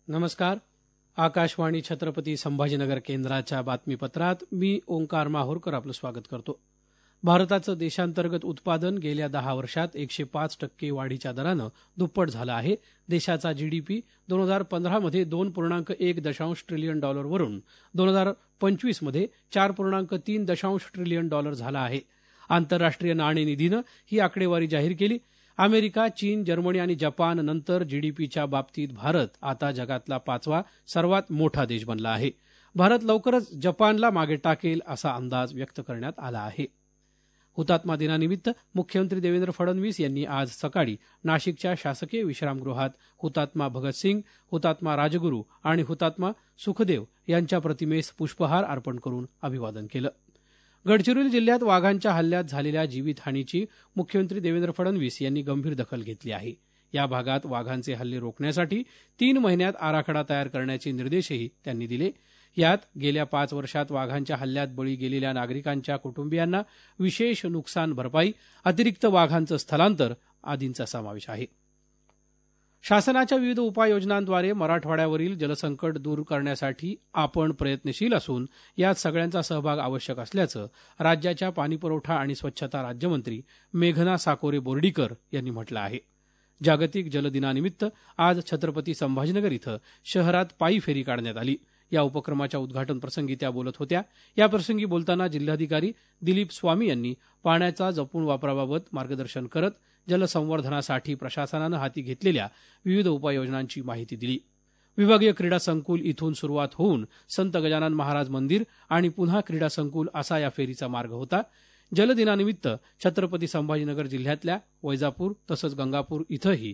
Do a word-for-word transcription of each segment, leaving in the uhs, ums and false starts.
नमस्कार. आकाशवाणी छत्रपती संभाजीनगर केंद्राच्या बातमीपत्रात मी ओंकार माहूरकर आपलं स्वागत करतो. भारताचं देशांतर्गत उत्पादन गेल्या दहा वर्षात एकशे पाच टक्के वाढीच्या दरानं दुप्पट झालं आहे. देशाचा जीडीपी दोन हजार पंधरामध्ये दोन पूर्णांक एक दशांश ट्रिलियन डॉलरवरून दोन हजार पंचवीसमध्ये चार पूर्णांक तीन दशांश ट्रिलियन डॉलर झाला आहे. आंतरराष्ट्रीय नाणेनिधीनं ही आकडेवारी जाहीर केली. अमेरिका, चीन, जर्मनी आणि जपान नंतर जीडीपीच्या बाबतीत भारत आता जगातला पाचवा सर्वात मोठा देश बनला आहे. भारत लवकरच जपानला मागे टाकेल असा अंदाज व्यक्त करण्यात आला आहे. हुतात्मा दिनानिमित्त मुख्यमंत्री देवेंद्र फडणवीस यांनी आज सकाळी नाशिकच्या शासकीय विश्रामगृहात हुतात्मा भगतसिंग, हुतात्मा राजगुरू आणि हुतात्मा सुखदेव यांच्या प्रतिमेस पुष्पहार अर्पण करून अभिवादन केलं. गडचिरोली जिल्ह्यात वाघांच्या हल्ल्यात झालेल्या जीवितहानीची मुख्यमंत्री देवेंद्र फडणवीस यांनी गंभीर दखल घेतली आहे. या भागात वाघांचे हल्ले रोखण्यासाठी तीन महिन्यात आराखडा तयार करण्याचे निर्देशही त्यांनी दिले. यात गेल्या पाच वर्षात वाघांच्या हल्ल्यात बळी गेलेल्या नागरिकांच्या कुटुंबियांना विशेष नुकसान भरपाई, अतिरिक्त वाघांचं स्थलांतर आदींचा समावेश आहे. शासनाच्या विविध उपाययोजनांद्वारे मराठवाड्यावरील जलसंकट दूर करण्यासाठी आपण प्रयत्नशील असून यात सगळ्यांचा सहभाग आवश्यक असल्याचं राज्याच्या पाणीपुरवठा आणि स्वच्छता राज्यमंत्री मेघना साकोरे बोर्डीकर यांनी म्हटलं आहे. जागतिक जलदिनानिमित्त आज छत्रपती संभाजीनगर इथं शहरात पायी फेरी काढण्यात आली. या उपक्रमाच्या उद्घाटन प्रसंगी त्या बोलत होत्या. याप्रसंगी बोलताना जिल्हाधिकारी दिलीप स्वामी यांनी पाण्याचा जपून वापराबाबत मार्गदर्शन करत जलसंवर्धनासाठी प्रशासनानं हाती घेतलेल्या विविध उपाययोजनांची माहिती दिली. विभागीय क्रीडा संकुल इथून सुरुवात होऊन संत गजानन महाराज मंदिर आणि पुन्हा क्रीडा संकुल असा या फेरीचा मार्ग होता. जलदिनानिमित्त छत्रपती संभाजीनगर जिल्ह्यातल्या वैजापूर तसंच गंगापूर इथंही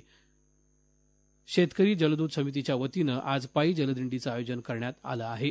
शेतकरी जलदूत समितीच्या वतीनं आज पायी जलदिंडीचं आयोजन करण्यात आलं आहे.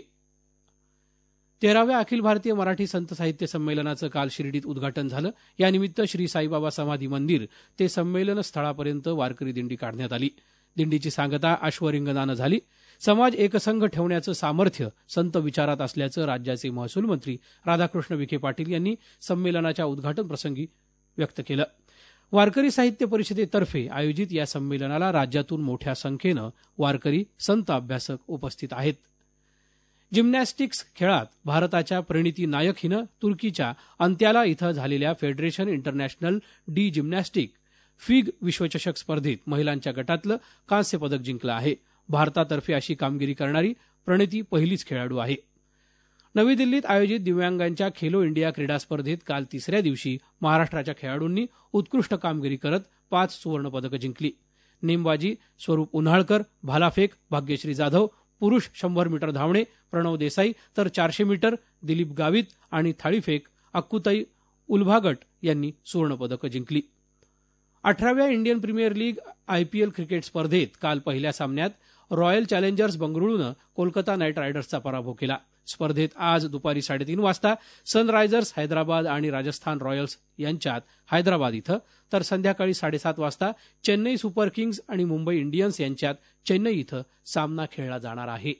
तेराव्या अखिल भारतीय मराठी संत साहित्य संमेलनाचं काल शिर्डीत उद्घाटन झालं. यानिमित्त श्री साईबाबा समाधी मंदिर ते संमेलन स्थळापर्यंत वारकरी दिंडी काढण्यात आली. दिंडीची सांगता अश्वरिंगणानं झाली. समाज एकसंघ ठेवण्याचं सामर्थ्य संत विचारात असल्याचं राज्याचे महसूल मंत्री राधाकृष्ण विखे पाटील यांनी संमेलनाच्या उद्घाटन प्रसंगी व्यक्त केलं. वारकरी साहित्य परिषदेतर्फे आयोजित या संमेलनाला राज्यातून मोठ्या संख्येनं वारकरी, संत अभ्यासक उपस्थित आहेत. जिम्नॅस्टिक्स खेळात भारताच्या प्रणिती नायक हिनं तुर्कीच्या अंत्याला इथं झालेल्या federation international de gymnastic FIG विश्वचषक स्पर्धेत महिलांच्या गटातलं कांस्य पदक जिंकलं आहे. भारतातर्फे अशी कामगिरी करणारी प्रणिती पहिलीच खेळाडू आहे. नवी दिल्लीत आयोजित दिव्यांगांच्या खेलो इंडिया क्रीडा स्पर्धेत काल तिसऱ्या दिवशी महाराष्ट्राच्या खेळाडूंनी उत्कृष्ट कामगिरी करत पाच सुवर्णपदकं जिंकली. नेमबाजी स्वरूप उन्हाळकर, भालाफेक भाग्यश्री जाधव, पुरुष शंभर मीटर धावणे प्रणव देसाई तर चारशे मीटर दिलीप गावित आणि थाळीफेक अक्कुताई उल्भागट यांनी सुवर्णपदकं जिंकली. अठराव्या Indian premier league IPL cricket स्पर्धेत काल पहिल्या सामन्यात रॉयल चॅलेंजर्स बंगळुरूनं कोलकाता नाईट रायडर्सचा पराभव केला. स्पर्धेत आज दुपारी साडेतीन वाजता सनरायझर्स हैदराबाद आणि राजस्थान रॉयल्स यांच्यात हैदराबाद इथं तर संध्याकाळी साडेसात वाजता चेन्नई सुपर किंग्ज आणि मुंबई इंडियन्स यांच्यात चेन्नई इथं सामना खेळला जाणार आहे.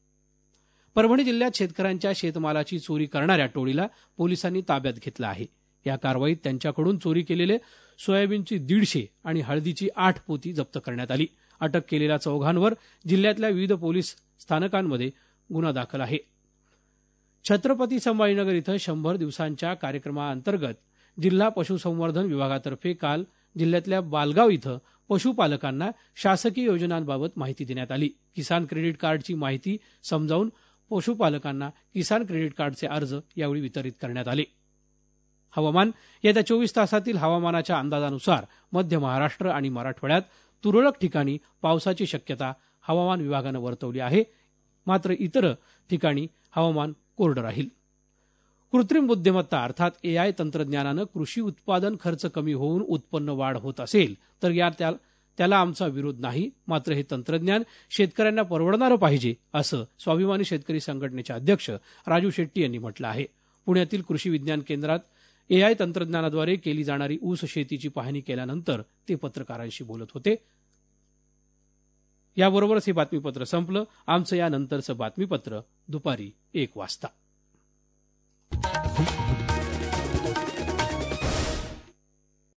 परभणी जिल्ह्यात शेतकऱ्यांच्या शेतमालाची चोरी करणाऱ्या टोळीला पोलिसांनी ताब्यात घेतलं आहे. या कारवाईत त्यांच्याकडून चोरी केलेले सोयाबीनची दीडशे आणि हळदीची आठ पोती जप्त करण्यात आली. अटक केलेल्या चौघांवर जिल्ह्यातल्या विविध पोलीस स्थानकांमध्ये गुन्हा दाखल आहे. छत्रपती संभाजीनगर इथं शंभर दिवसांच्या कार्यक्रमाअंतर्गत जिल्हा पशुसंवर्धन विभागातर्फे काल जिल्ह्यातल्या बालगाव इथं पशुपालकांना शासकीय योजनांबाबत माहिती देण्यात आली. किसान क्रेडिट कार्डची माहिती समजावून पशुपालकांना किसान क्रेडिट कार्डचे अर्ज यावेळी वितरित करण्यात आले. हवामान. येत्या चोवीस तासातील हवामानाच्या अंदाजानुसार मध्य महाराष्ट्र आणि मराठवाड्यात तुरळक ठिकाणी पावसाची शक्यता हवामान विभागानं वर्तवली आहे. मात्र इतर ठिकाणी हवामान कोरडं राहील. कृत्रिम बुद्धिमत्ता अर्थात एआय तंत्रज्ञानानं कृषी उत्पादन खर्च कमी होऊन उत्पन्न वाढ होत असेल तर या त्याला आमचा विरोध नाही. मात्र हे तंत्रज्ञान शेतकऱ्यांना परवडणारं पाहिजे असं स्वाभिमानी शेतकरी संघटनेचे अध्यक्ष राजू शेट्टी यांनी म्हटलं आहे. पुण्यातील कृषी विज्ञान केंद्रात एआय तंत्रज्ञानाद्वारे केली जाणारी ऊस शेतीची पाहणी केल्यानंतर ते पत्रकारांशी बोलत होते. याबरोबरच हे बातमीपत्र संपलं. आमचं यानंतरचं बातमीपत्र दुपारी एक वाजता.